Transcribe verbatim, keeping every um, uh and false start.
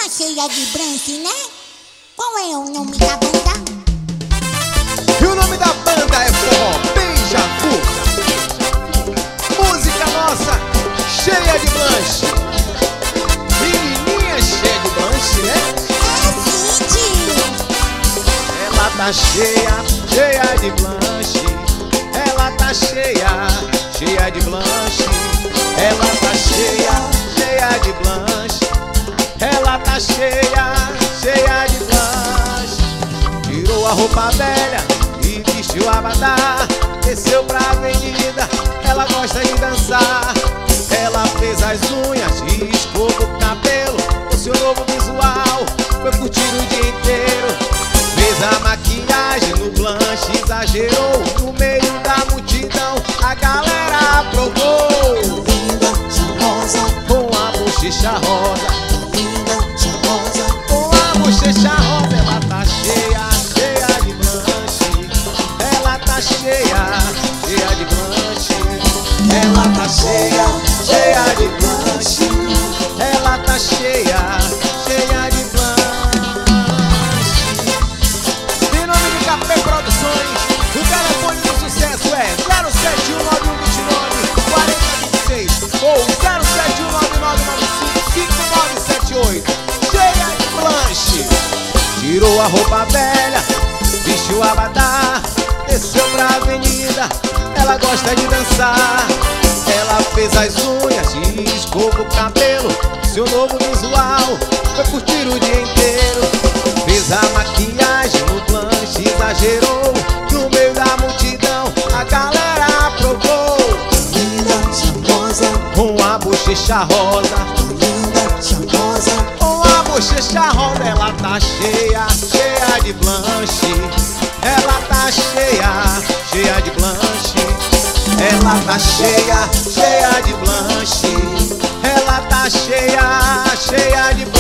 cheia de blanche, né? Qual é o nome da banda? E o nome da banda é Forró Beija-Flor. Música nossa, cheia de blanche. Menininha cheia de blanche, né? É sim, tio. Ela tá cheia, cheia de blanche. Ela tá cheia, cheia de blanche. Ela tá cheia, cheia de blanche. Ela tá cheia, cheia de blanche. Tirou a roupa velha e vestiu a badá. Desceu pra avenida, ela gosta de dançar. Ela fez as unhas e escovou o cabelo. O seu novo visual foi curtir o dia inteiro. Fez a maquiagem no blanche, exagerou. No meio da multidão a galera aprovou. Linda, charmosa, Com a bochecha rosa, linda, charmosa. com a bochecha rosa. Ela tá cheia, cheia de blanche. Ela tá cheia, cheia de blanche. Ela tá cheia, cheia de blanche. Ela tá cheia, cheia de blanche. Em nome de Café Produções, o telefone do sucesso é zero sete um nove um dois nove quatro zero dois seis ou zero sete um nove nove nove cinco cinco nove sete oito. Cheia de blanche. Tirou a roupa velha, vestiu a badá, desceu pra avenida, ela gosta de dançar. Ela fez as unhas e escovou o cabelo. Seu novo visual foi curtir o dia inteiro. Fez a maquiagem no blanche, exagerou. No meio da multidão a galera aprovou. Linda, charmosa, Com a bochecha rosa, linda, charmosa. com a bochecha rosa. Ela tá cheia, cheia de blanche. Ela tá cheia, cheia de blanche. Ela tá cheia, cheia de blanche. Ela tá cheia, cheia de blanche.